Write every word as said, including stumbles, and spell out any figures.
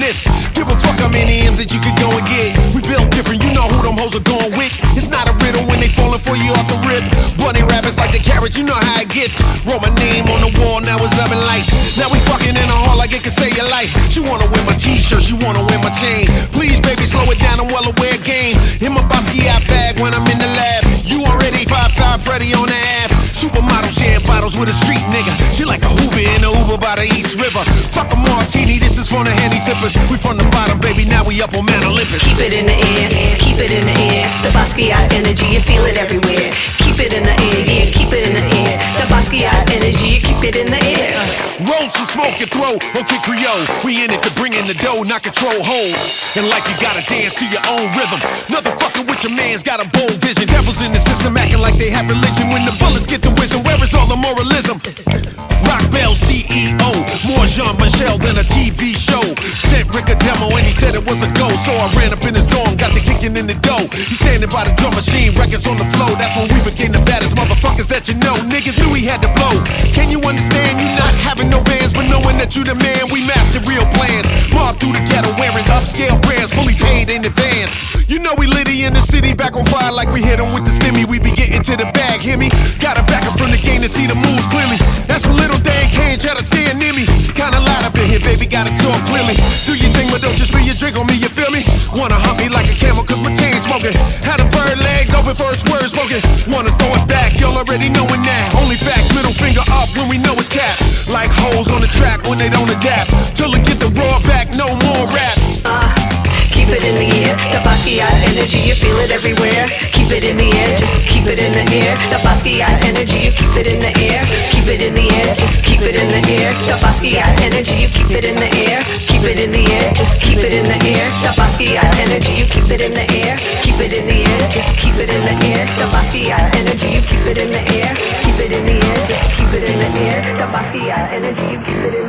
this. Give a fuck how many M's that you could go and get. We built different, you know who them hoes are going with. It's not a riddle when they falling for you off the rip. Bunny rabbits like the carrots, you know how it gets. Wrote my name on the wall, now it's up in lights. Now we fucking in a hall like it can save your life. She wanna wear my t-shirt, she wanna wear my chain. Please baby slow it down, I'm well aware game. In my Basquiat bag when I'm in the lab. You already five five Freddy on the app. Supermodel sharing bottles with a street nigga. She like a Hoover in a Uber by the East River. Fuck a martini, this is from the Henny sippers. We from the bottom, baby, now we up on Mount Olympus. Keep it in the air, keep it in the air. The Basquiat energy, you feel it everywhere. Keep it in the air, yeah, keep it in the air. The Basquiat energy, you keep it in the air. Roll some smoke and throw on Kid Creole. We in it to bring in the dough, not control hoes. And like you gotta dance to your own rhythm. Nothing fucking with your man's got a bold vision. Devils in the system acting like they have religion. When the bullets get the wisdom, where is all the moralism? Rock Bell C E O, more Jean-Michel than a T V show. Sent Rick a demo and he said it was a go. So I ran up in his dorm, got the kicking in the dough. He standing by the drum machine, records on the floor. That's when we became the baddest motherfuckers that you know. Niggas knew he had to blow. Can you understand? You not having no bands, but knowing that you the man. We mastered real plans. Mob through the ghetto wearing upscale brands, fully paid in advance. You know we litty in the city, back on fire like we hit him with the stimmy. We be getting to the bag, hear me? Gotta back up from the game to see the moves clearly. That's when little Dan Kane try to stand near me. Kinda light up in here, baby, gotta talk clearly. Do your thing, but don't just spill your drink on me, you feel me? Wanna hump me like a camel, cause my chain smoking. Had the bird legs open for its words spoken. Wanna throw it back, y'all already knowing that. Only facts, middle finger up when we know it's cap. Like hoes on the track when they don't adapt. Till they get the raw back, no more rap. Uh, keep it in the air. The Basquiat energy, you feel it everywhere. Keep it in the air, just keep it in the air. The Basquiat energy, you keep it in the air. Keep it in the air, just keep it in the air. The Basquiat energy, you keep it in the air. Keep it in the air, just keep it in the air. The Basquiat energy, you keep it in the air. Keep it in the air, just keep it in the air. The Basquiat energy, you keep it in the air. Keep it in the air, just keep it in the air. The Basquiat energy, you keep it in the air.